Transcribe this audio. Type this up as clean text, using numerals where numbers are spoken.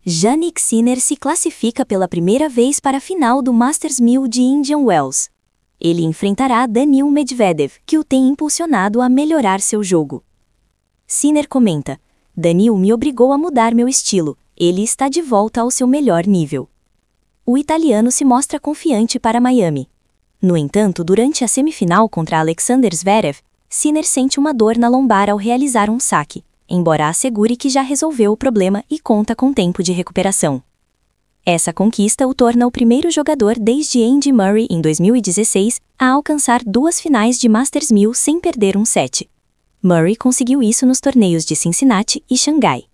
Jannik Sinner se classifica pela primeira vez para a final do Masters 1000 de Indian Wells. Ele enfrentará Daniil Medvedev, que o tem impulsionado a melhorar seu jogo. Sinner comenta: Daniil me obrigou a mudar meu estilo, ele está de volta ao seu melhor nível. O italiano se mostra confiante para Miami. No entanto, durante a semifinal contra Alexander Zverev, Sinner sente uma dor na lombar ao realizar um saque, embora assegure que já resolveu o problema e conta com tempo de recuperação. Essa conquista o torna o primeiro jogador desde Andy Murray em 2016 a alcançar 2 finais de Masters 1000 sem perder um set. Murray conseguiu isso nos torneios de Cincinnati e Xangai.